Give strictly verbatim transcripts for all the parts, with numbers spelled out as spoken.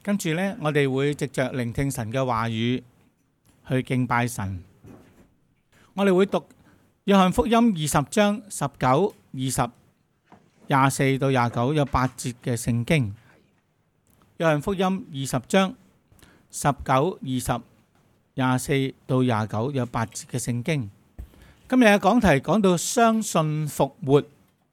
跟住呢，我哋會藉着聆聽神嘅話語去敬拜神。我哋會讀約翰福音二十章十九、二十、廿四到廿九有八節嘅聖經。約翰福音二十章十九、二十、廿四到廿九有八節嘅聖經。今日嘅講題講到相信復活，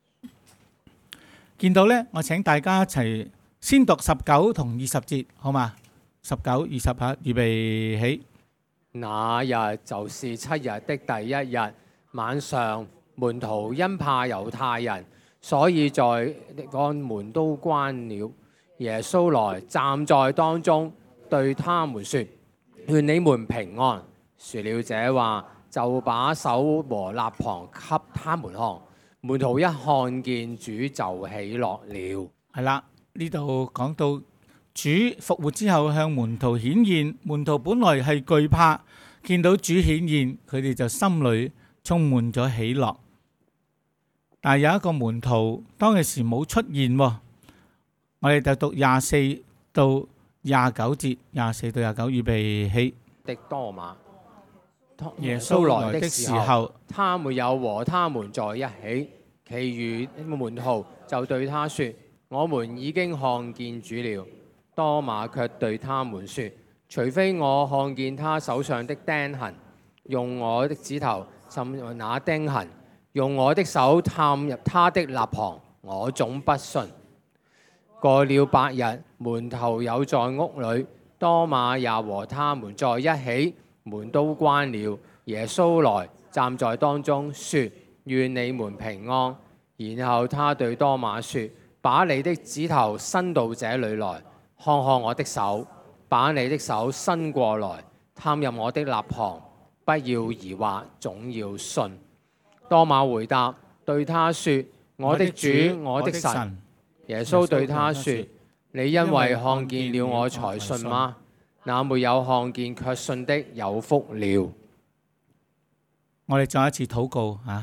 見到呢，我請大家一齊先讀十九同二十節，好嘛？十九、二十下，預備起。 那日就是七日的第一日，晚上，門徒因怕猶太人，所以在按門都關了。耶穌來站在當中，對他們說：願你們平安。說了這話，就把手和肋旁給他們看。門徒一看見主就喜樂了。 係啦，呢度講到主復活之後向門徒顯現，門徒本來係懼怕，見到主顯現，佢哋就心裏充滿咗喜樂。但係有一個門徒當其時冇出現，我哋就讀廿四到廿九節，廿四到廿九，預備起。 的多馬， 耶穌來的時候， 他沒有和他們在一起，其餘門徒就對他說：我們已經看見主了。多馬卻對他們說：除非我看見他手上的釘痕，用我的指頭浸那釘痕，用我的手探入他的肋旁，我總不信。過了八日，門徒有在屋裏，多馬也和他們在一起，門都關了。耶穌來站在當中，說：願你們平安。然後他對多馬說：把你的指頭伸到這裏來，看看我的手，把你的手伸過來，探入我的肋旁，不要疑惑，總要信。多馬回答對他說：我的主，我的神。耶穌對他說：你因為看見了我才信嗎？那沒有看見卻信的有福了。 我哋再一次禱告啊！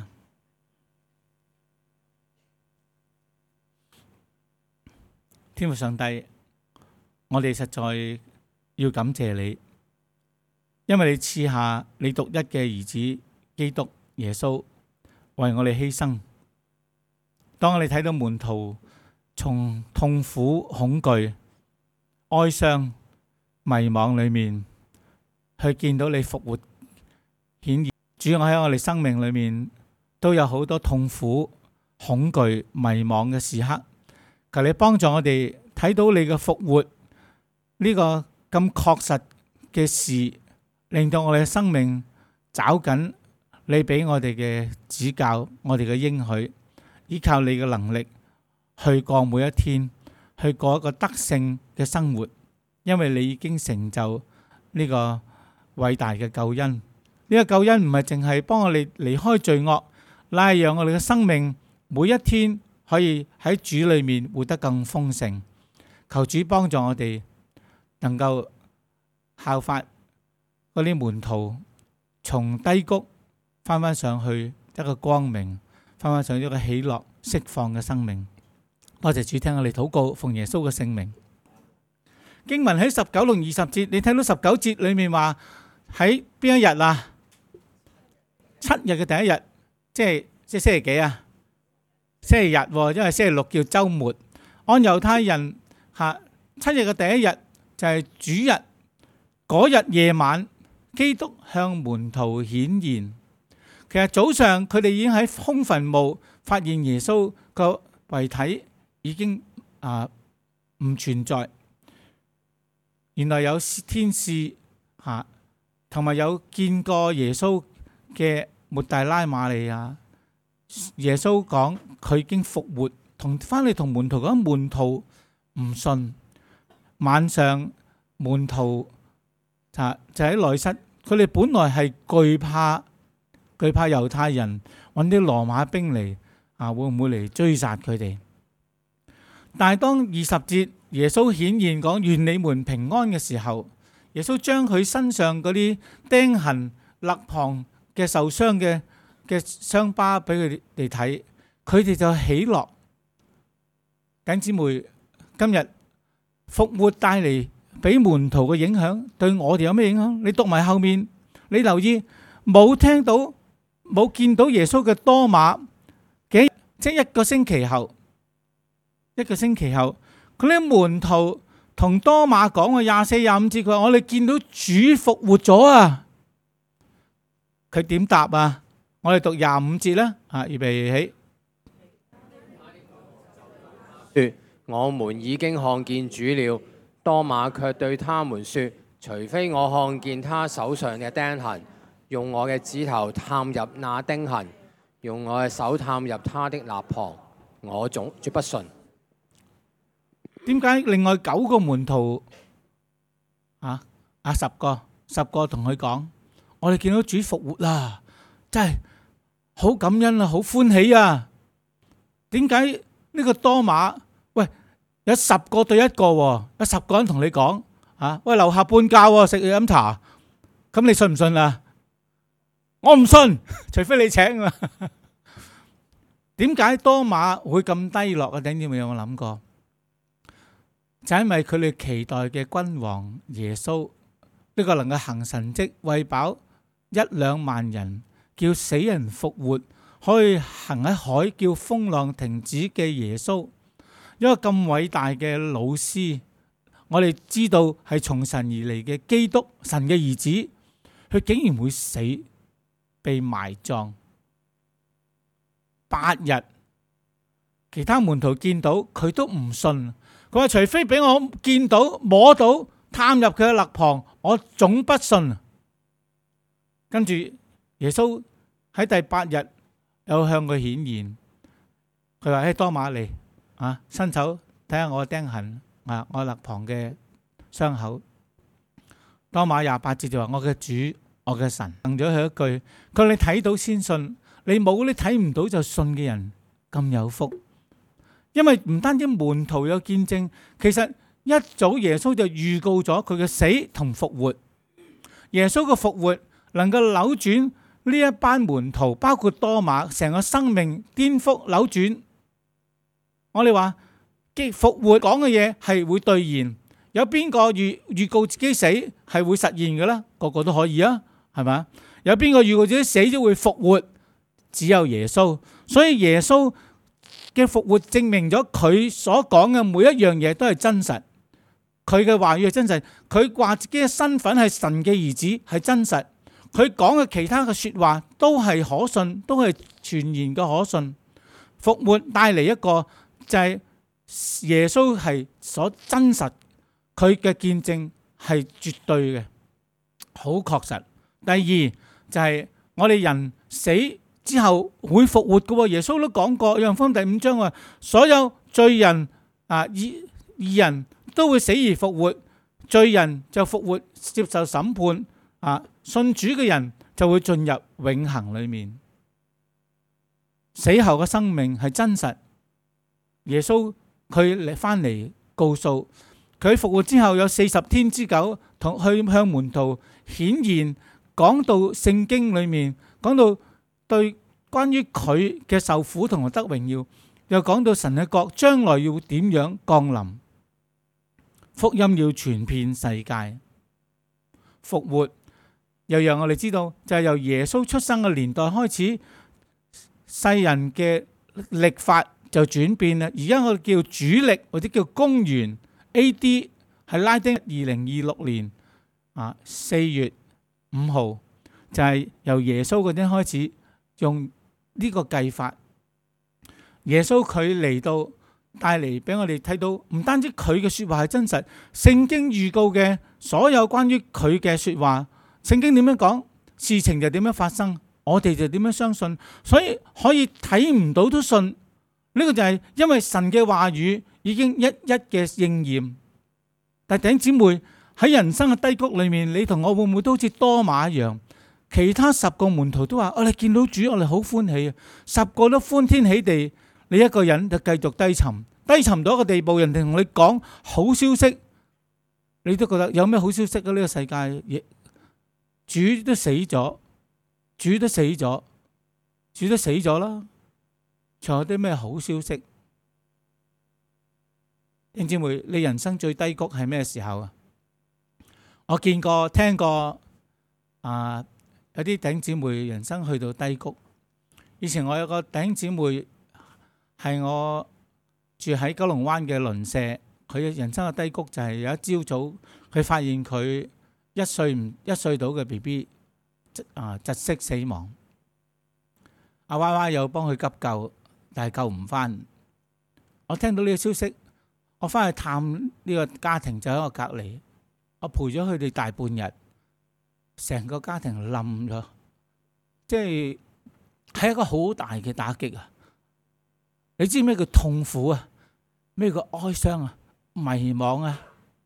天父上帝，我哋實在要感謝你，因為你賜下你獨一嘅兒子基督耶穌為我哋犧牲。當我哋睇到門徒從痛苦、恐懼、哀傷、迷惘裏面去見到你復活顯現，主，我喺我哋生命裏面都有好多痛苦、恐懼、迷惘嘅時刻，求你幫助我哋睇到你嘅復活呢個咁確實嘅事，令到我哋嘅生命找緊你俾我哋嘅指教，我哋嘅應許，依靠你嘅能力去過每一天，去過一個得勝嘅生活，因為你已經成就呢個偉大嘅救恩。呢個救恩唔係淨係幫我哋離開罪惡，乃係讓我哋嘅生命每一天可以喺主裏面活得更豐盛。求主幫助我哋能夠效法嗰啲門徒，從低谷翻翻上去一個光明，翻翻上一個喜樂釋放嘅生命。多謝主，聽我哋禱告，奉耶穌嘅聖名。經文喺十九同二十節，你聽到十九節裏面話喺邊一日啊？七日嘅第一日，即係即係星期幾啊？星期日，因為星期六叫週末。按猶太人吓，七日嘅第一日就係主日。嗰日夜晚，基督向門徒顯現。其實早上佢哋已經喺空墳墓發現耶穌個遺體已經啊唔存在。原來有天使吓，同埋有見過耶穌嘅抹大拉瑪利亞。耶穌講佢已經復活，同翻嚟同門徒講，門徒唔信。晚上門徒就就喺內室，佢哋本來係懼怕，懼怕猶太人揾啲羅馬兵嚟啊，會唔會嚟追殺佢哋？但係當二十節耶穌顯現講願你們平安嘅時候，耶穌將佢身上嗰啲釘痕、肋旁嘅受傷嘅嘅傷疤俾佢哋睇，佢哋就喜樂。弟兄姊妹，今日復活帶嚟俾門徒嘅影響對我哋有咩影響？你讀埋後面，你留意冇聽到冇見到耶穌嘅多馬嘅，即係一個星期後，一個星期後，佢啲門徒同多馬講嘅廿四廿五節，佢話我哋見到主復活咗啊！佢點答啊？我哋讀廿五節啦，啊，預備起。 說我們已經看見主了。多馬卻對他們說：除非我看見他手上嘅釘痕，用我嘅指頭探入那釘痕，用我嘅手探入他的肋旁，我總絕不信。 點解另外九個門徒啊啊十個十個同佢講，我哋見到主復活啦，真係好感恩啊，好歡喜啊！點解呢個多馬喂有十個對一個喎，有十個人同你講啊，喂樓下半價食飲茶，咁你信唔信啊？我唔信，除非你請啊！點解多馬會咁低落啊？頂點有冇諗過？就因為佢哋期待嘅君王耶穌呢個能夠行神蹟餵飽一兩萬人，叫死人復活，可以行喺海叫風浪停止嘅耶穌，一個咁偉大嘅老師，我哋知道係從神而嚟嘅基督，神嘅兒子，佢竟然會死，被埋葬八日。其他門徒見到佢都唔信，佢話除非俾我見到摸到探入佢嘅肋旁，我總不信。跟住耶穌喺第八日又向佢顯現，佢話：嘿，多馬嚟啊，伸手睇下我嘅釘痕啊，我肋旁嘅傷口。多馬廿八節就話：我嘅主，我嘅神。問咗佢一句，佢話你睇到先信，你冇你睇唔到就信嘅人咁有福。因為唔單止門徒有見證，其實一早耶穌就預告咗佢嘅死同復活。耶穌嘅復活能夠扭轉呢一班門徒，包括多馬成個生命顛覆扭轉。我哋話嘅復活講嘅嘢係會兌現，有邊個預預告自己死係會實現嘅咧？個個都可以啊，係咪？有邊個預告自己死咗會復活？只有耶穌。所以耶穌嘅復活證明咗佢所講嘅每一樣嘢都係真實，佢嘅話語係真實，佢話自己嘅身份係神嘅兒子係真實，佢講嘅其他嘅說話都係可信，都係全然嘅可信。復活帶嚟一個就係耶穌係所真實，佢嘅見證係絕對嘅，好確實。第二就係我哋人死之後會復活嘅，耶穌都講過，約翰福音第五章話，所有罪人啊義義人都會死而復活，罪人就復活接受審判，啊信主嘅人就會進入永恆裏面。死後嘅生命係真實，耶穌佢嚟翻嚟告訴佢復活之後有四十天之久，同去向門徒顯現，講到聖經裏面講到。對關於佢嘅受苦同埋得榮耀，又講到神嘅國將來要點樣降臨，福音要傳遍世界，復活又讓我哋知道，就係由耶穌出生嘅年代開始，世人嘅曆法就轉變啦。而家我哋叫主曆或者叫公元 A D 係拉丁二零二六年啊四月五號，就係由耶穌嗰陣開始。用呢個計法，耶穌佢嚟到帶嚟俾我哋睇到，唔單止佢嘅說話係真實，聖經預告嘅所有關於佢嘅說話，聖經點樣講，事情就點樣發生，我哋就點樣相信，所以可以睇唔到都信。呢個就係因為神嘅話語已經一一嘅應驗。但弟兄姊妹喺人生嘅低谷裏面，你同我會唔會都好似多馬一樣？其他十個門徒都話：我哋見到主，我哋好歡喜啊！十個都歡天喜地，你一個人就繼續低沉，低沉到一個地步，人哋同你講好消息，你都覺得有咩好消息啊？呢個世界，主都死咗，主都死咗，主都死咗啦，仲有啲咩好消息？弟兄姊妹，你人生最低谷係咩時候啊？ 我見過聽過啊，有啲弟兄姊妹人生去到低谷。以前我有個弟兄姊妹係我住喺九龍灣嘅鄰舍，佢嘅人生嘅低谷就係有一朝早佢發現佢一歲唔一歲到嘅 B B 啊窒息死亡。阿娃娃又幫佢急救，但係救唔翻。我聽到呢個消息，我翻去探呢個家庭，就喺我隔離，我陪咗佢哋大半日，成個家庭冧咗，即係係一個好大嘅打擊啊！你知咩叫痛苦啊？咩叫哀傷啊？迷惘啊！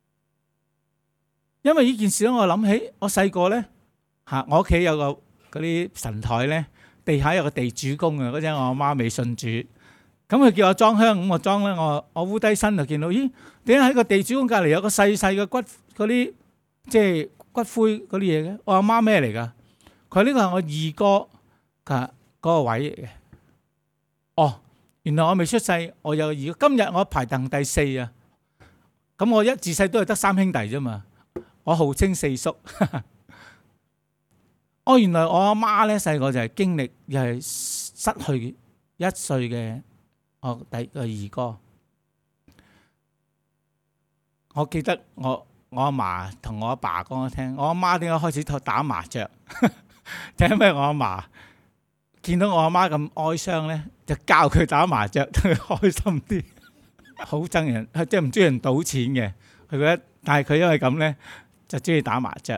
因為呢件事咧，我諗起我細個咧嚇，我屋企有個嗰啲神台咧，地下有個地主公啊！嗰陣我阿媽未信主，咁佢叫我裝香，咁我裝咧，我我烏低身就見到，咦？點解喺個地主公隔離有個細細嘅骨嗰啲即係骨灰嗰啲嘢嘅？我阿媽咩嚟㗎？佢話呢個係我二哥嘅嗰個位嚟嘅。哦，原來我未出世，我有二哥。今日我排行第四啊！咁我一自細都係得三兄弟啫嘛，我號稱四叔。哦，原來我阿媽咧細個就係經歷又係失去一歲嘅我第個二哥。我記得我我阿嫲同我阿爸講我聽，我阿媽點解開始打麻雀？就因為我阿嫲見到我阿媽咁哀傷咧，就教佢打麻雀，等佢開心啲。好憎人，即係唔中意人賭錢嘅。佢覺得，但係佢因為咁咧，就中意打麻雀。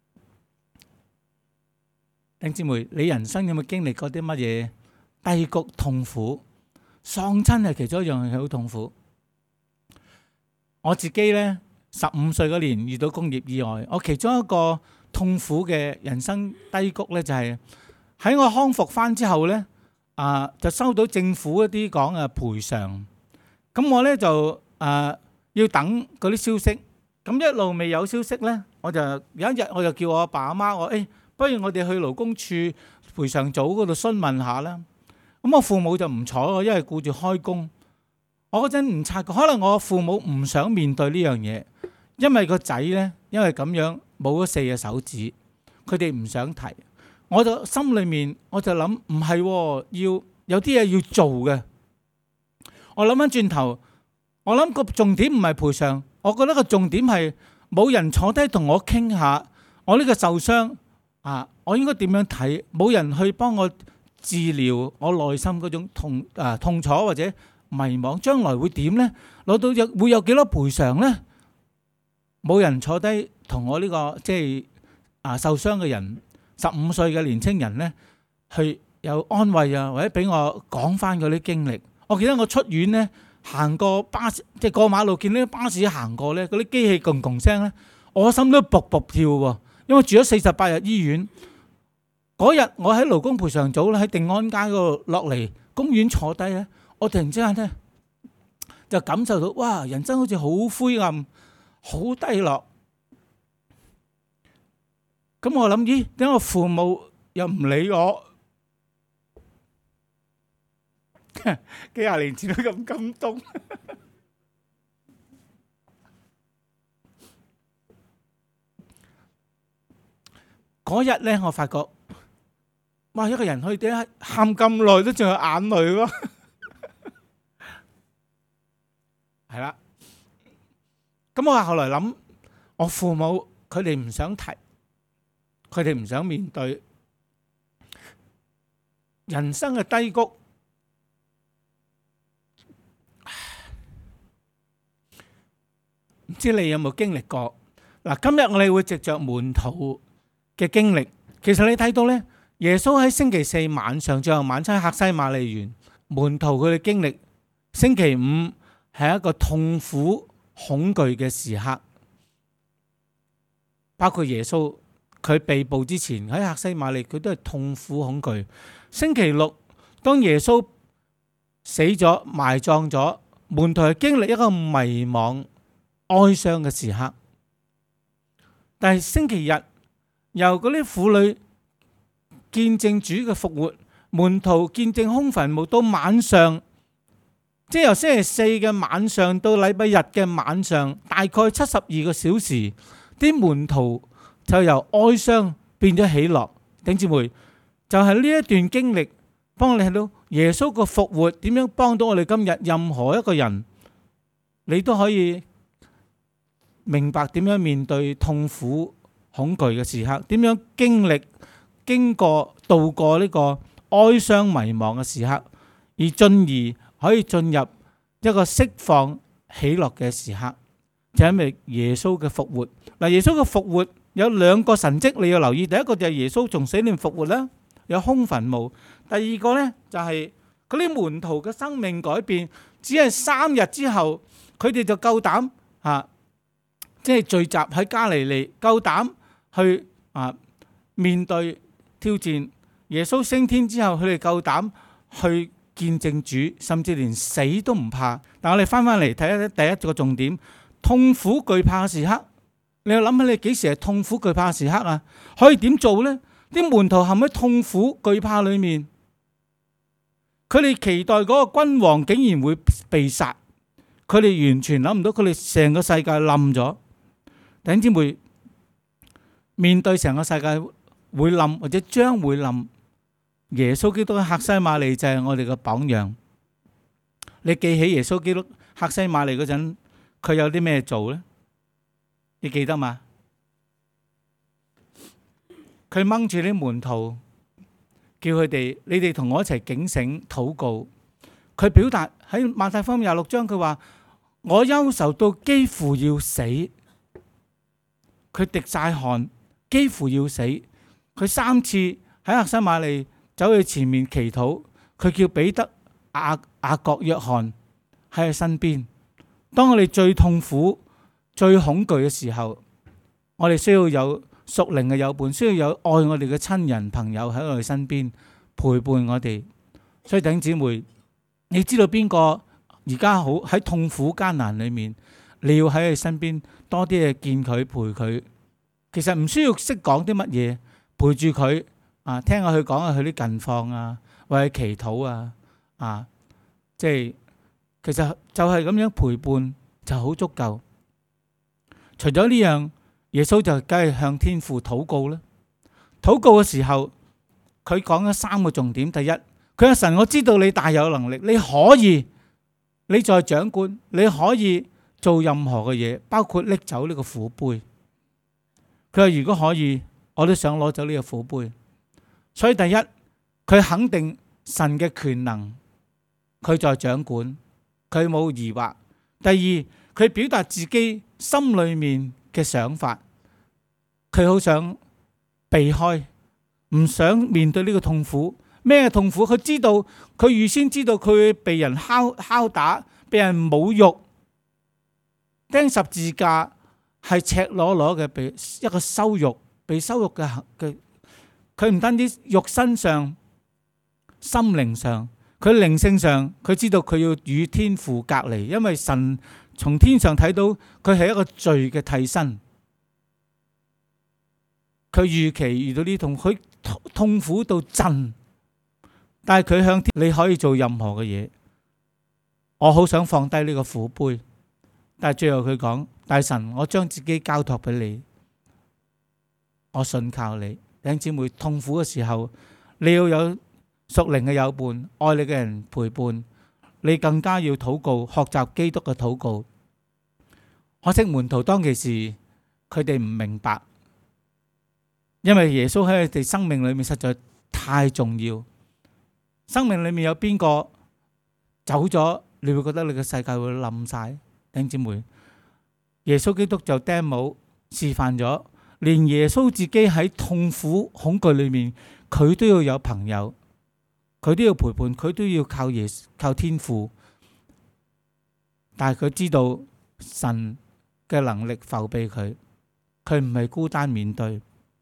弟兄姊妹，你人生有冇經歷過啲乜嘢低谷、痛苦？喪親係其中一樣係好痛苦。我自己咧，十五歲嗰年遇到工業意外，我其中一個痛苦嘅人生低谷咧，就係喺我康復翻之後咧，啊就收到政府一啲講嘅賠償。咁我咧就啊要等嗰啲消息，咁一路未有消息咧，我就有一日我就叫我阿爸阿媽，我誒，不如我哋去勞工處賠償組嗰度詢問下啦。咁我父母就唔睬我，因為顧住開工。我嗰陣唔察覺，可能我父母唔想面對呢樣嘢，因為個仔咧，因為咁樣冇咗四隻手指，佢哋唔想提。我就心裏面我就諗，唔係喎，要有啲嘢要做嘅。我諗翻轉頭，我諗個重點唔係賠償，我覺得個重點係冇人坐低同我傾下，我呢個受傷啊，我應該點樣睇？冇人去幫我治療我內心嗰種痛啊痛楚或者迷惘，將來會點呢？攞到有會有幾多賠償呢？冇人坐低同我呢個即係啊受傷嘅人，十五歲嘅年青人呢，去有安慰啊，或者俾我講翻嗰啲經歷。我記得我出院咧，行過巴士，即係過馬路見到啲巴士行過咧，嗰啲機器嘭嘭聲咧，我心都卜卜跳喎。因為住咗四十八日醫院，嗰日我喺勞工賠償組咧，喺定安街嗰度落嚟公園坐低咧，我突然之間咧就感受到，哇！人生好似好灰暗、好低落。咁我諗，咦？點解我父母又唔理我？幾廿年前都咁感動。嗰日咧，我發覺，哇！一個人可以點解喊咁耐都仲有眼淚咯？係啦。咁我後來諗，我父母佢哋唔想提，佢哋唔想面對人生嘅低谷。唔知你有冇經歷過？嗱，今日我哋會藉着門徒嘅經歷，其實你睇到咧，耶穌喺星期四晚上最後晚餐客西馬尼園，門徒佢哋經歷星期五係一個痛苦恐懼嘅時刻，包括耶穌佢被捕之前喺客西馬尼佢都係痛苦恐懼。星期六當耶穌死咗埋葬咗，門徒係經歷一個迷惘哀傷嘅時刻，但係星期日由嗰啲婦女見證主嘅復活，門徒見證空墳墓，到晚上，即係由星期四嘅晚上到禮拜日嘅晚上，大概七十二個小時， 啲門徒就由哀傷變咗喜樂。弟兄姊妹，就係呢一段經歷，幫我哋睇到耶穌個復活點樣幫到我哋今日任何一個人，你都可以明白點樣面對痛苦恐懼嘅時刻，點樣經歷經過度過呢個哀傷迷茫嘅時刻，而進而可以進入一個釋放喜樂嘅時刻，就係因為耶穌嘅復活。嗱，耶穌嘅復活有兩個神蹟你要留意，第一個就係耶穌從死裏復活啦，有空墳墓；第二個呢，就係嗰啲門徒嘅生命改變，只係三日之後，佢哋就夠膽啊，即係聚集喺加利利，夠膽去啊面對挑戰。耶穌升天之後，佢哋夠膽去見證主，甚至連死都唔怕。但我哋翻翻嚟睇一睇第一個重點，痛苦懼怕嘅時刻。你又諗下你幾時係痛苦懼怕嘅時刻啊？可以點做呢？啲門徒陷喺痛苦懼怕裏面，佢哋期待嗰個君王竟然會被殺，佢哋完全諗唔到，佢哋成個世界冧咗。弟兄姊妹，面對成個世界會冧或者將會冧，耶穌基督嘅客西馬尼就係我哋嘅榜樣。你記起耶穌基督客西馬尼嗰陣，佢有啲咩做呢？你記得嘛？佢掹住啲門徒，叫佢哋：你哋同我一齊警醒禱告。佢表達喺馬太福音廿六章，佢話：我憂愁到幾乎要死。佢滴晒汗，幾乎要死。佢三次喺客西馬尼走去前面祈禱，佢叫彼得、雅雅各、約翰喺佢身邊。當我哋最痛苦、最恐懼嘅時候，我哋需要有屬靈嘅友伴，需要有愛我哋嘅親人朋友喺我哋身邊陪伴我哋。所以弟兄姊妹，你知道邊個而家好喺痛苦艱難裏面，你要喺佢身邊多啲嘅見佢陪佢。其實唔需要識講啲乜嘢，陪住佢啊，聽下佢講下佢啲近況啊，為佢祈禱啊，啊，即係其實就係咁樣陪伴就好足夠。除咗呢樣，耶穌就梗係向天父禱告啦。禱告嘅時候，佢講咗三個重點。第一，佢話神，我知道你大有能力，你可以，你在掌管，你可以做任何嘅嘢，包括拎走呢個苦杯。佢話如果可以，我都想攞走呢個苦杯。所以第一，佢肯定神嘅權能，佢在掌管，佢冇疑惑。第二，佢表達自己心裏面嘅想法，佢好想避開，唔想面對呢個痛苦。咩痛苦？佢知道，佢預先知道佢會被人敲敲打，被人侮辱，釘十字架係赤裸裸嘅，被一個羞辱，被羞辱嘅嘅。佢唔單止肉身上、心靈上，佢靈性上，佢知道佢要與天父隔離，因為神從天上睇到佢係一個罪嘅替身。佢預期遇到呢痛，佢痛苦到震，但係佢向天，你可以做任何嘅嘢。我好想放低呢個苦杯，但係最後佢講：大神，我將自己交託俾你，我信靠你。弟兄姊妹，痛苦嘅時候，你要有屬靈嘅友伴，愛你嘅人陪伴，你更加要禱告，學習基督嘅禱告。可惜門徒當其時，佢哋唔明白，因為耶穌喺佢哋生命裏面實在太重要。生命裏面有邊個走咗，你會覺得你嘅世界會冧晒。弟兄姊妹，耶穌基督就釘帽示範咗。連耶穌自己喺痛苦恐懼裏面，佢都要有朋友，佢都要陪伴，佢都要靠耶靠天父。但係佢知道神嘅能力扶庇佢，佢唔係孤單面對。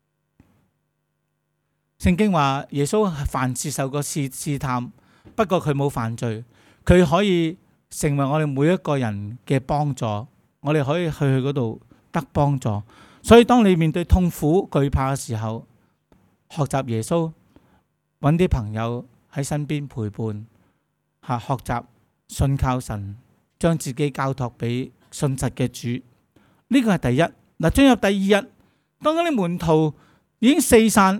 聖經話耶穌凡事受過試試探，不過佢冇犯罪，佢可以成為我哋每一個人嘅幫助，我哋可以去佢嗰度得幫助。所以當你面對痛苦懼怕嘅時候，學習耶穌，揾啲朋友喺身邊陪伴，吓學習信靠神，將自己交託俾信實嘅主。呢個係第一。 嗱，進入第二日，當嗰啲門徒已經四散，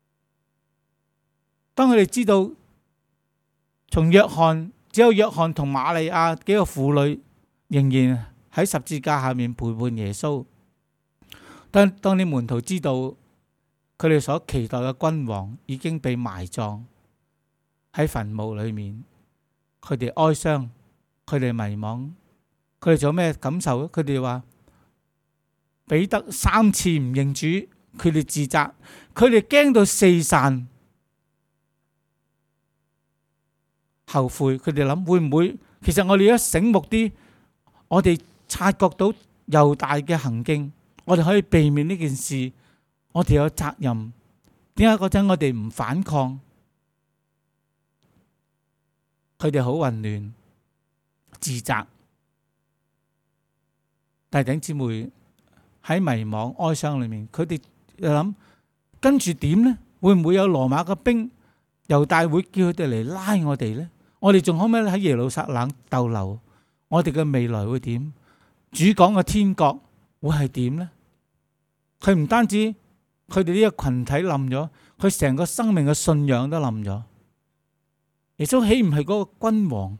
當佢哋知道從約翰只有約翰同瑪利亞幾個婦女仍然喺十字架下面陪伴耶穌，當當啲門徒知道佢哋所期待嘅君王已經被埋葬喺墳墓裏面，佢哋哀傷，佢哋迷惘，佢哋仲有咩感受咧？佢哋話彼得三次唔認主，佢哋自責，佢哋驚到四散，後悔。佢哋諗會唔會其實我哋一醒目啲，我哋察覺到猶大嘅行徑，我哋可以避免呢件事。我哋有責任，點解嗰陣我哋唔反抗？佢哋好混亂、自責。弟兄姊妹喺迷惘、哀傷裏面，佢哋又諗跟住點呢？會唔會有羅馬嘅兵猶大會叫佢哋嚟拉我哋呢？我哋仲可唔可以喺耶路撒冷逗留？我哋嘅未來會點？主講嘅天國會係點呢？佢唔單止佢哋呢個群體冧咗，佢成個生命嘅信仰都冧咗。耶穌豈唔係嗰個君王？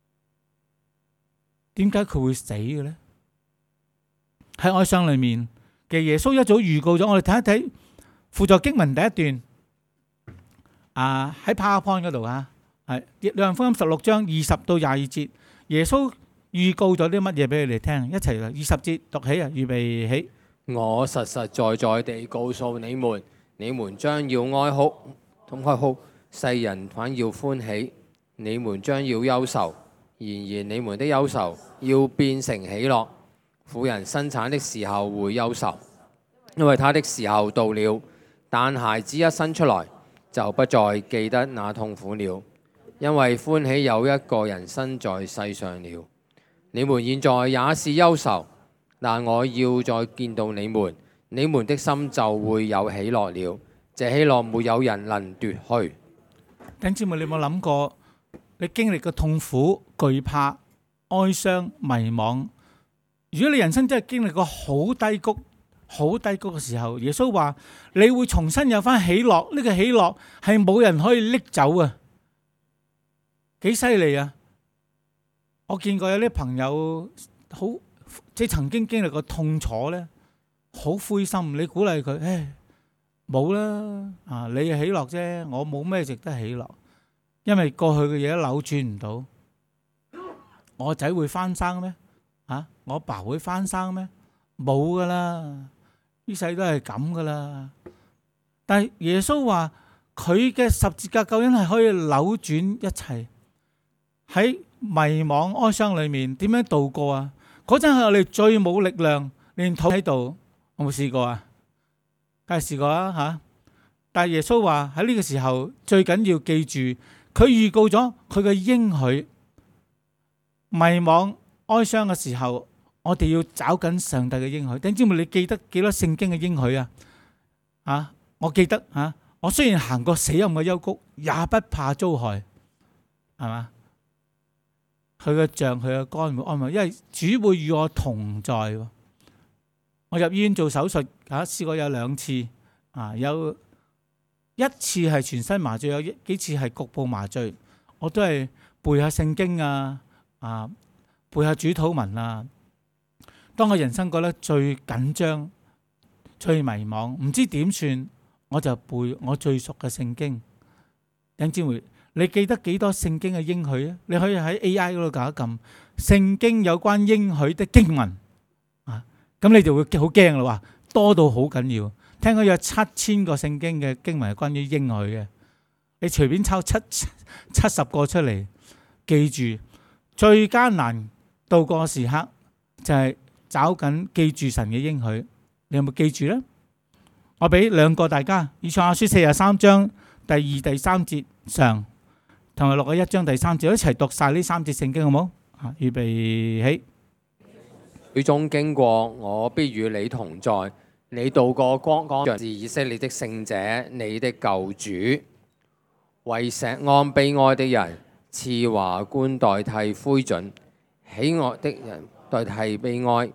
點解佢會死嘅呢？喺哀傷裏面嘅耶穌一早預告咗，我哋睇一睇輔助經文第一段啊，喺 PowerPoint 嗰度啊，係約翰福音十六章二十到廿二節，耶穌預告咗啲乜嘢俾佢哋聽？一齊啦，二十節讀起啊，預備起。 我實實在在地告訴你們，你們將要哀哭，同哀哭，世人反要歡喜；你們將要憂愁，然而你們的憂愁要變成喜樂。婦人生產的時候會憂愁，因為她的時候到了；但孩子一生出來，就不再記得那痛苦了，因為歡喜有一個人生在世上了。你們現在也是憂愁，但我要再見到你們，你們的心就會有喜樂了。這喜樂沒有人能奪去。 弟兄姊妹，你有冇諗過，你經歷嘅痛苦、懼怕、哀傷、迷惘？如果你人生真係經歷過好低谷、好低谷嘅時候，耶穌話你會重新有翻喜樂。呢個喜樂係冇人可以拎走啊！幾犀利啊！我見過有啲朋友好。即係曾經經歷過痛楚咧，好灰心。你鼓勵佢，唉，冇啦，啊，你係喜樂啫，我冇咩值得喜樂，因為過去嘅嘢都扭轉唔到。我仔會翻生咩？啊，我爸會翻生咩？冇噶啦，呢世都係咁噶啦。但係耶穌話佢嘅十字架救恩係可以扭轉一切。喺迷惘哀傷裏面點樣度過啊？嗰陣係我哋最冇力量，連肚喺度，有冇試過啊？梗係試過啦嚇！但係耶穌話喺呢個時候最緊要記住，佢預告咗佢嘅應許。迷惘哀傷嘅時候，我哋要找緊上帝嘅應許。弟兄姊妹，你記得幾多聖經嘅應許啊？啊，我記得啊，我雖然行過死蔭嘅幽谷，也不怕遭害，係嘛？佢嘅杖，佢嘅竿會安慰，因為主會與我同在。我入醫院做手術，啊，試過有兩次，啊，有一次係全身麻醉，有幾次係局部麻醉，我都係背下聖經啊，啊，背下主禱文啊。當我人生覺得最緊張、最迷茫，唔知點算，我就背我最熟嘅聖經。弟兄姊妹，你記得幾多聖經嘅應許啊？你可以喺 A I 嗰度搞一撳聖經有關應許的經文啊，咁你就會好驚啦！話多到好緊要，聽講有七千個聖經嘅經文係關於應許嘅，你隨便抄七七十個出嚟，記住最艱難度過嘅時刻就係找緊記住神嘅應許。你有冇記住呢？我俾兩個大家，以賽亞書四十三章第二、第三節上。同埋六十一章第三節，一齊讀晒呢三節聖經，好冇？啊，預備起。 雨中經過，我必與你同在；你渡過光光，是以色列的聖者，你的救主。為錫安悲哀的人，賜華冠代替灰燼；喜樂的人代替悲哀，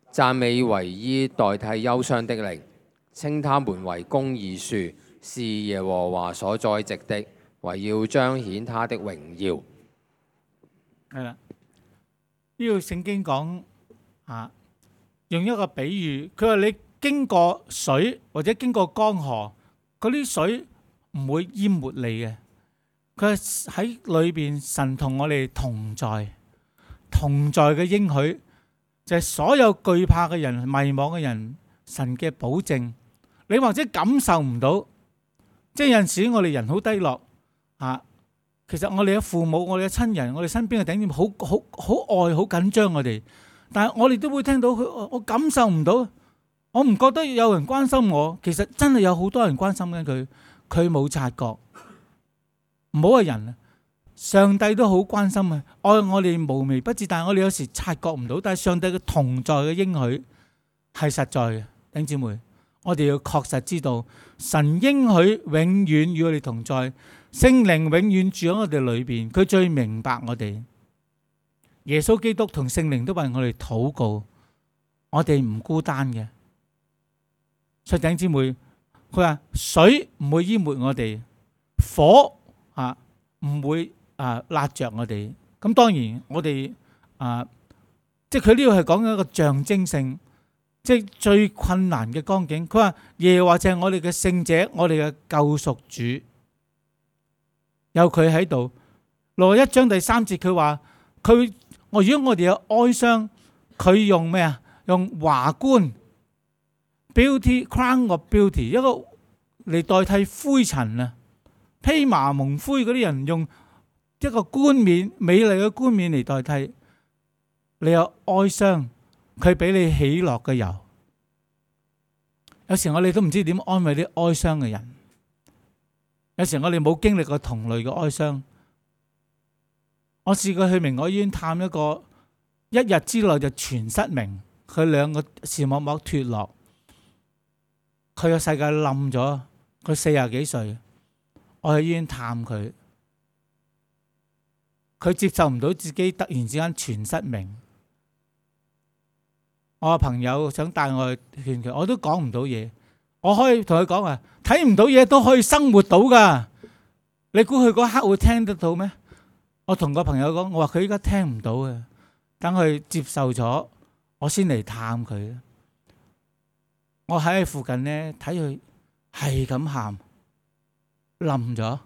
讚美為衣代替憂傷的靈，稱他們為公義樹，是耶和華所栽植的，為要彰顯他的榮耀。 係啦，呢個聖經講啊，用一個比喻，佢話你經過水或者經過江河，嗰啲水唔會淹沒你嘅。佢喺裏邊，神同我哋同在，同在嘅應許就係所有懼怕嘅人、迷惘嘅人，神嘅保證。你或者感受唔到，即係有陣時我哋人好低落啊。其實我哋嘅父母、我哋嘅親人、我哋身邊嘅頂點，好好好愛、好緊張我哋，但係我哋都會聽到佢，我感受唔到，我唔覺得有人關心我。其實真係有好多人關心緊佢，佢冇察覺。唔好話人啊，上帝都好關心啊，愛我哋無微不至，但係我哋有時察覺唔到。但係上帝嘅同在嘅應許係實在嘅，弟兄姊妹，我哋要確實知道，神應許永遠與我哋同在。聖靈永遠住喺我哋裏邊，佢最明白我哋。耶穌基督同聖靈都為我哋禱告，我哋唔孤單嘅。弟兄姊妹，佢話水唔會淹沒我哋，火啊唔會啊辣着我哋。咁當然我哋啊，即係佢呢個係講緊一個象徵性，即係最困難嘅光景。佢話耶和華就係我哋嘅聖者，我哋嘅救贖主。有佢喺度，六十一章第三節佢話佢，我如果我哋有哀傷，佢用咩啊？用華冠 beauty crown of beauty 一個嚟代替灰塵啊，披麻蒙灰嗰啲人用一個冠冕，美麗嘅冠冕嚟代替你有哀傷，佢俾你喜樂嘅油。有時我哋都唔知點安慰啲哀傷嘅人。有時我哋冇經歷過同類嘅哀傷，我試過去明愛醫院探一個，一日之內就全失明，佢兩個視網膜脫落，佢個世界冧咗，佢四十幾歲，我去醫院探佢，佢接受唔到自己突然之間全失明，我個朋友想帶我去勸佢，我都講唔到嘢。我可以同佢講啊，睇唔到嘢都可以生活到噶。你估佢嗰刻會聽得到咩？我同個朋友講，我話佢依家聽唔到嘅，等佢接受咗，我先嚟探佢。我喺附近咧睇佢係咁喊，冧咗，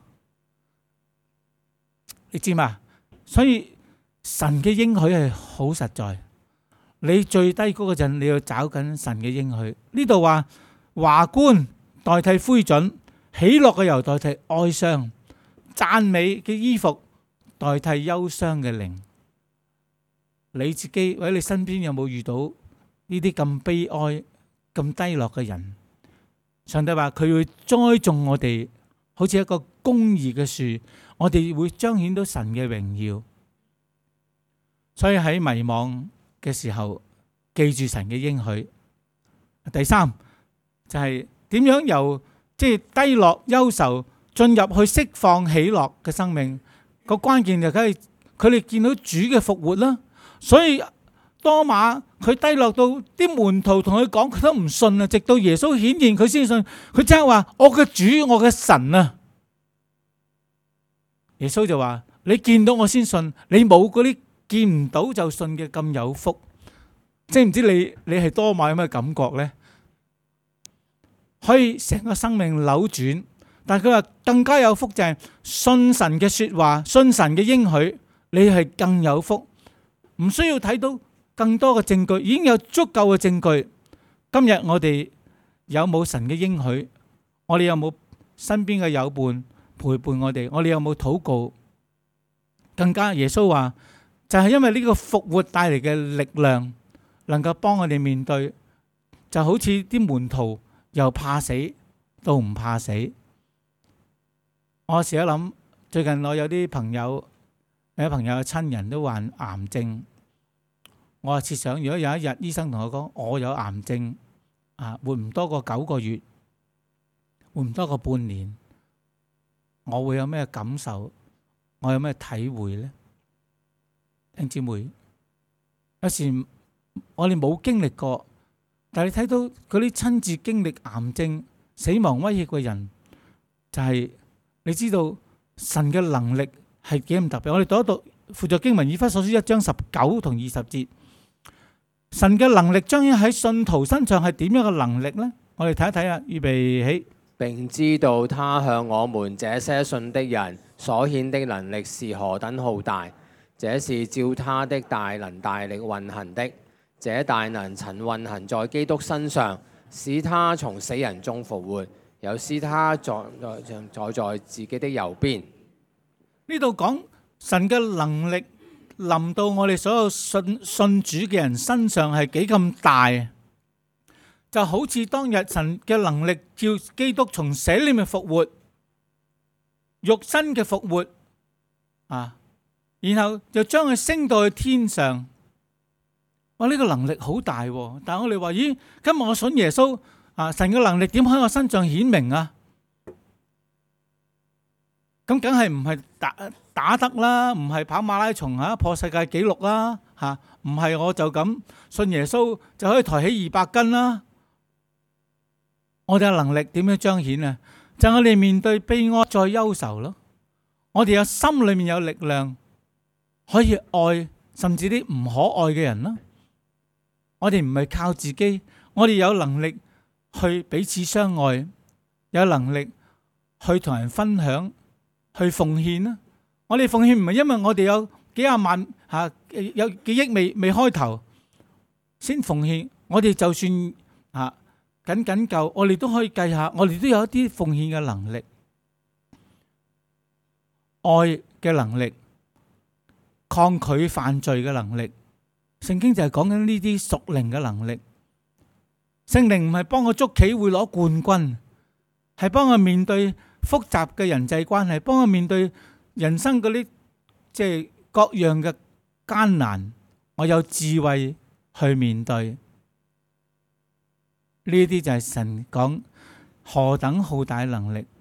你知嘛？所以神嘅應許係好實在。你最低谷嗰陣，你要找緊神嘅應許。呢度話。華冠代替灰燼，喜樂嘅油代替哀傷，讚美嘅衣服代替憂傷嘅靈。你自己或者你身邊有冇遇到呢啲咁悲哀、咁低落嘅人？上帝話佢會栽種我哋，好似一個公義嘅樹，我哋會彰顯到神嘅榮耀。所以喺迷惘嘅時候，記住神嘅應許。第三。就係點樣由即係低落憂愁進入去釋放喜樂嘅生命，個關鍵就梗係佢哋見到主嘅復活啦。所以多馬佢低落到啲門徒同佢講，佢都唔信啊，直到耶穌顯現佢先信。佢即係話我嘅主，我嘅神啊！耶穌就話你見到我先信，你冇嗰啲見唔到就信嘅咁有福。即係唔知你你係多馬有咩感覺呢？可以成個生命扭轉，但係佢話更加有福就係信神嘅說話，信神嘅應許，你係更有福。唔需要睇到更多嘅證據，已經有足夠嘅證據。今日我哋有冇神嘅應許？我哋有冇身邊嘅友伴陪伴我哋？我哋有冇禱告？更加耶穌話就係因為呢個復活帶嚟嘅力量，能夠幫我哋面對，就好似啲門徒。由怕死到唔怕死。我時一諗，最近我有啲朋友，有啲朋友嘅親人都患癌症。我係設想，如果有一日醫生同我講我有癌症，啊，活唔多過九個月，活唔多過半年，我會有咩感受？我有咩體會呢？弟兄姊妹，有時我哋冇經歷過，但係你睇到嗰啲親自經歷癌症、死亡威脅嘅人，就係、是、你知道神嘅能力係幾咁特別。我哋讀一讀附著經文以弗所書一章十九同二十節，神嘅能力彰顯喺信徒身上係點樣嘅能力呢？我哋睇一睇啊，預備起。 並知道他向我們這些信的人所顯的能力是何等浩大，這是照他的大能大力運行的。這大能曾運行在基督身上，使他從死人中復活，又使他坐在坐在自己的右邊。 呢度講神嘅能力臨到我哋所有信信主嘅人身上係幾咁大，就好似當日神嘅能力叫基督從死裏面復活，肉身嘅復活啊，然後就將佢升到去天上。哇！呢個能力好大，但係我哋話咦，今日我信耶穌啊，神嘅能力點喺我身上顯明啊？咁梗係唔係打打得啦，唔係跑馬拉松嚇破世界紀錄啦嚇，唔係我就咁信耶穌就可以抬起二百斤啦。我哋嘅能力點樣彰顯啊？就係我哋面對悲哀再憂愁咯，我哋有心裏面有力量，可以愛甚至啲唔可愛嘅人啦。我哋唔係靠自己，我哋有能力去彼此相愛，有能力去同人分享，去奉獻啦。我哋奉獻唔係因為我哋有幾廿萬吓，有幾億未未開頭先奉獻，我哋就算吓僅僅夠，我哋都可以計下，我哋都有一啲奉獻嘅能力、愛嘅能力、抗拒犯罪嘅能力。聖經就係講緊呢啲屬靈嘅能力。聖靈唔係幫我捉棋會攞冠軍，係幫我面對複雜嘅人際關係，幫我面對人生嗰啲即係各樣嘅艱難，我有智慧去面對。呢啲就係神講何等浩大能力。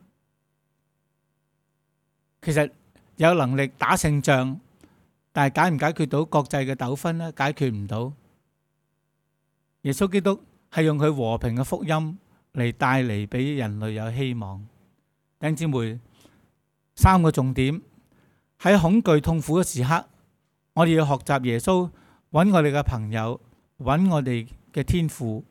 其實有能力打勝仗，但係解唔解決到國際嘅糾紛呢？解決唔到。耶穌基督係用佢和平嘅福音嚟帶嚟俾人類有希望。弟兄姊妹，三個重點喺恐懼痛苦嘅時刻，我哋要學習耶穌，揾我哋嘅朋友，揾我哋嘅天父。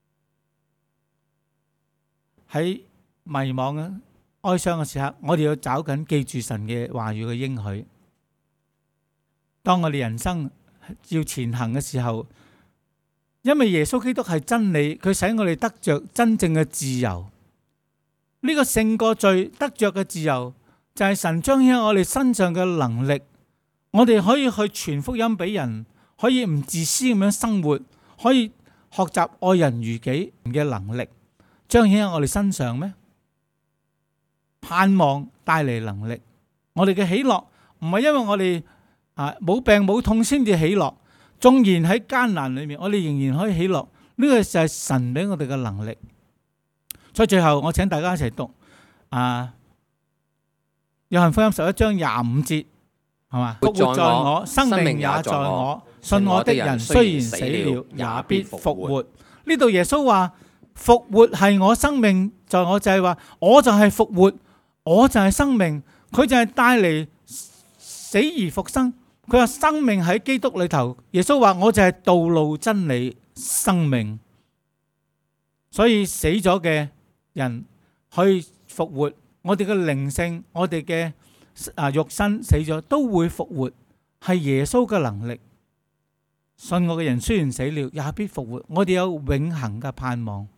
喺迷茫嘅哀傷嘅時刻，我哋要找緊記住神嘅話語嘅應許。當我哋人生要前行嘅時候，因為耶穌基督係真理，佢使我哋得着真正嘅自由。呢個勝過罪得着嘅自由，就係神彰顯喺我哋身上嘅能力。我哋可以去傳福音俾人，可以唔自私咁樣生活，可以學習愛人如己嘅能力，彰顯喺我哋身上咩？盼望帶嚟能力。我哋嘅喜樂唔係因為我哋啊冇病冇痛先至喜樂，縱然喺艱難裏面，我哋仍然可以喜樂。呢個就係神俾我哋嘅能力。所以最後我請大家一齊讀啊約翰福音十一章廿五節，係嘛？復活在我，生命也在我，信我的人雖然死了，也必復活。呢度耶穌話復活係我生命在我，就係話我就係復活，我就係生命，佢就係帶嚟死而復生。佢話生命喺基督裏頭，耶穌話我就係道路真理生命，所以死咗嘅人可以復活，我哋嘅靈性，我哋嘅啊肉身死咗都會復活，係耶穌嘅能力。信我嘅人雖然死了，也必復活。我哋有永恆嘅盼望。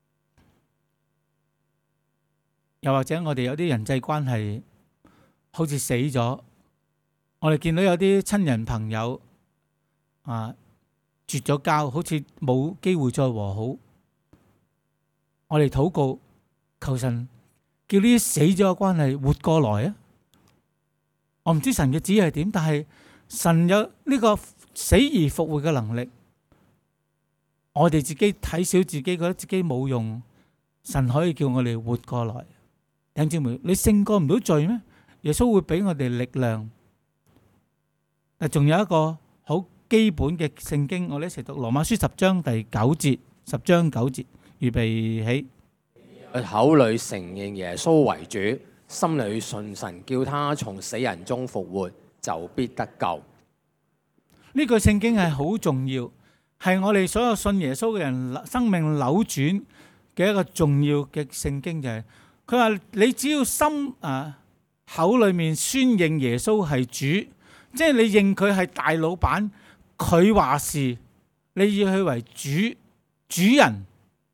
又或者我哋有啲人際關係好似死咗，我哋見到有啲親人朋友啊絕咗交，好似冇機會再和好。我哋禱告，求神叫呢啲死咗嘅關係活過來啊！我唔知神嘅旨意係點，但係神有呢個死而復活嘅能力。我哋自己睇小自己，覺得自己冇用，神可以叫我哋活過來。弟兄姊妹，你勝過唔到罪咩？耶穌會俾我哋力量。但仲有一個好基本嘅聖經，我哋一齊讀羅馬書十章第九節，十章九節，預備起。 口裏承認耶穌為主，心裏信神，叫他從死人中復活，就必得救。 呢句聖經係好重要，係我哋所有信耶穌嘅人生命扭轉嘅一個重要嘅聖經，就係佢話你只要心啊口裏面宣認耶穌係主，即係你認佢係大老闆，佢話事，你要佢為主主人。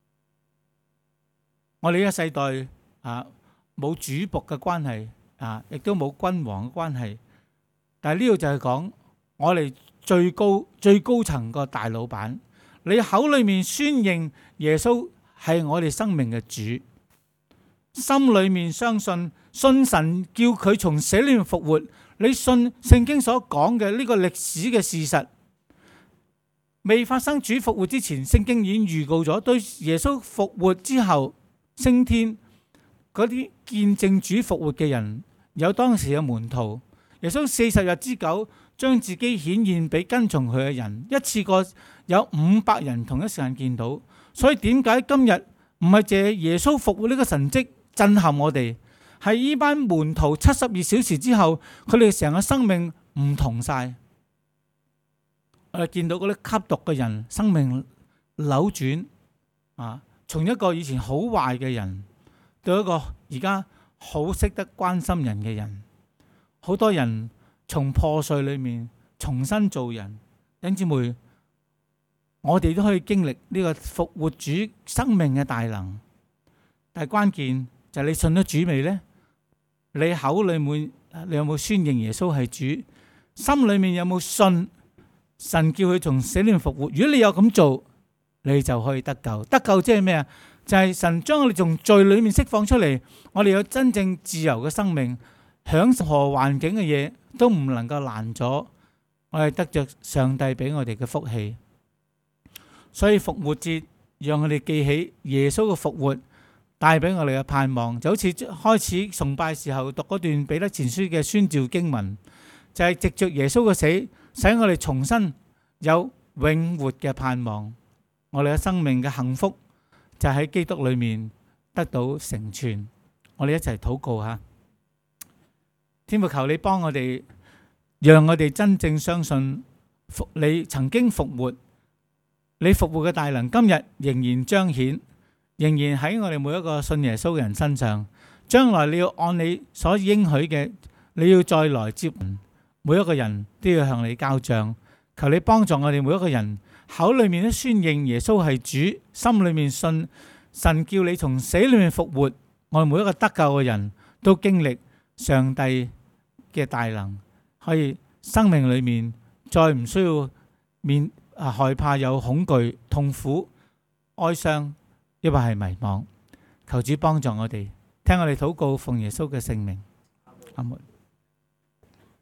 我哋呢個世代啊冇主僕嘅關係啊，亦都冇君王嘅關係，但係呢度就係講我哋最高最高層個大老闆，你口裏面宣認耶穌係我哋生命嘅主，心裏面相信信神叫佢從死裏面復活，你信聖經所講嘅呢個歷史嘅事實，未發生主復活之前，聖經已經預告咗對耶穌復活之後升天嗰啲見證主復活嘅人，有當時嘅門徒，耶穌四十日之久將自己顯現俾跟從佢嘅人，一次過有五百人同一時間見到。所以點解今日唔係借耶穌復活呢個神蹟震撼我哋，係呢班門徒七十二小時之後，佢哋成個生命唔同晒。我哋見到嗰啲吸毒嘅人生命扭轉啊！從一個以前好壞嘅人，到一個而家好識得關心人嘅人，好多人從破碎裏面重新做人。弟兄姊妹，我哋都可以經歷呢個復活主生命嘅大能，但係關鍵就係你信咗主未呢？你口裏面你有冇宣認耶穌係主？心裏面有冇信神叫佢從死裏面復活？如果你有咁做，你就可以得救。得救即係咩啊？就係神將我哋從罪裏面釋放出嚟，我哋有真正自由嘅生命，享受何環境嘅嘢都唔能夠攔阻我哋得着上帝俾我哋嘅福氣。所以復活節讓我哋記起耶穌嘅復活帶俾我哋嘅盼望，就好似開始崇拜時候讀嗰段彼得前書嘅宣召經文，就係藉着耶穌嘅死，使我哋重新有永活嘅盼望。我哋嘅生命嘅幸福就喺基督裏面得到成全。我哋一齊禱告下。天父，求你幫我哋，讓我哋真正相信你曾經復活，你復活嘅大能今日仍然彰顯，仍然喺我哋每一個信耶穌嘅人身上。將來你要按你所應許嘅，你要再來接人，每一個人都要向你交賬。求你幫助我哋每一個人，口裏面都宣認耶穌係主，心裏面信神叫你從死裏面復活。我哋每一個得救嘅人都經歷上帝嘅大能，可以生命裏面再唔需要面啊害怕有恐懼、痛苦、哀傷，抑或係迷茫。求主幫助我哋，聽我哋禱告，奉耶穌嘅聖名，阿門。